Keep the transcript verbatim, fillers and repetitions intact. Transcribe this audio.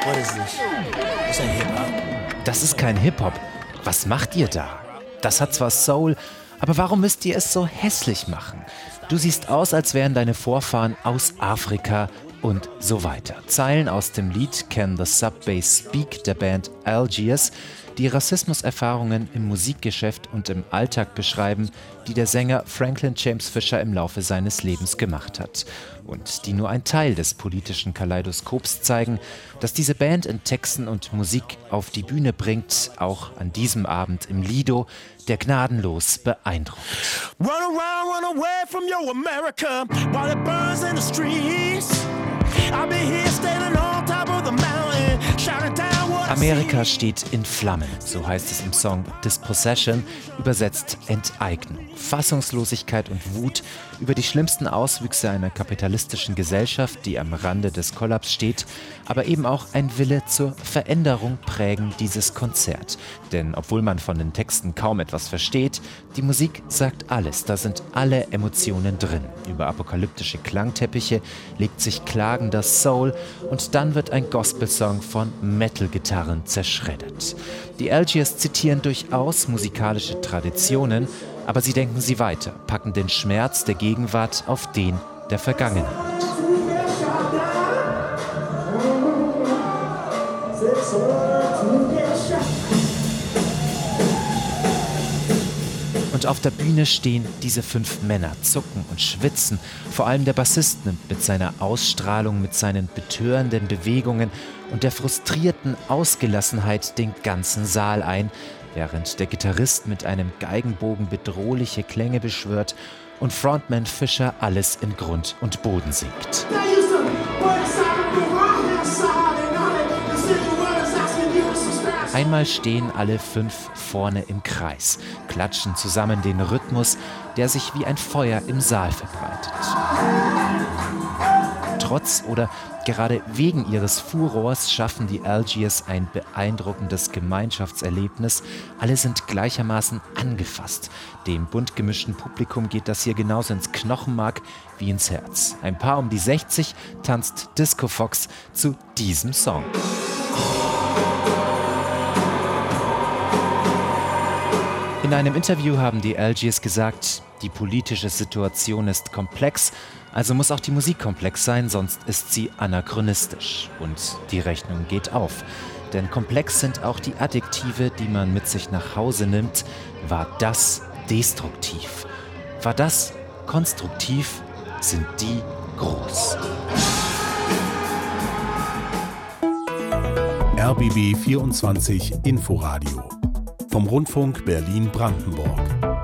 What is this? This ain't hip-hop. Das ist kein Hip-Hop. Was macht ihr da? Das hat zwar Soul, aber warum müsst ihr es so hässlich machen? Du siehst aus, als wären deine Vorfahren aus Afrika und so weiter. Zeilen aus dem Lied Can the Subbass Speak der Band Algiers, die Rassismuserfahrungen im Musikgeschäft und im Alltag beschreiben, die der Sänger Franklin James Fisher im Laufe seines Lebens gemacht hat. Und die nur ein Teil des politischen Kaleidoskops zeigen, das diese Band in Texten und Musik auf die Bühne bringt, auch an diesem Abend im Lido, der gnadenlos beeindruckt. Run around, run away from your America while it burns in the streets. I'll be here standing on top of the mountain, shouting down what I see. Amerika steht in Flammen, so heißt es im Song Dispossession, übersetzt Enteignung. Fassungslosigkeit und Wut über die schlimmsten Auswüchse einer kapitalistischen Gesellschaft, die am Rande des Kollaps steht, aber eben auch ein Wille zur Veränderung prägen dieses Konzert. Denn obwohl man von den Texten kaum etwas versteht, die Musik sagt alles, da sind alle Emotionen drin. Über apokalyptische Klangteppiche legt sich klagender Soul und dann wird ein Gospelsong von Metal-Gitarren zerschreddert. Die Algiers zitieren durchaus musikalische Traditionen, aber sie denken sie weiter, packen den Schmerz der Gegenwart auf den der Vergangenheit. Und auf der Bühne stehen diese fünf Männer, zucken und schwitzen. Vor allem der Bassist nimmt mit seiner Ausstrahlung, mit seinen betörenden Bewegungen und der frustrierten Ausgelassenheit den ganzen Saal ein, während der Gitarrist mit einem Geigenbogen bedrohliche Klänge beschwört und Frontman Fisher alles in Grund und Boden singt. Einmal stehen alle fünf vorne im Kreis, klatschen zusammen den Rhythmus, der sich wie ein Feuer im Saal verbreitet. Trotz oder gerade wegen ihres Furors schaffen die Algiers ein beeindruckendes Gemeinschaftserlebnis. Alle sind gleichermaßen angefasst. Dem bunt gemischten Publikum geht das hier genauso ins Knochenmark wie ins Herz. Ein Paar um die sechzig tanzt Disco Fox zu diesem Song. In einem Interview haben die Algiers gesagt, die politische Situation ist komplex, also muss auch die Musik komplex sein, sonst ist sie anachronistisch. Und die Rechnung geht auf. Denn komplex sind auch die Adjektive, die man mit sich nach Hause nimmt. War das destruktiv? War das konstruktiv? Sind die groß? R B B vierundzwanzig Inforadio vom Rundfunk Berlin-Brandenburg.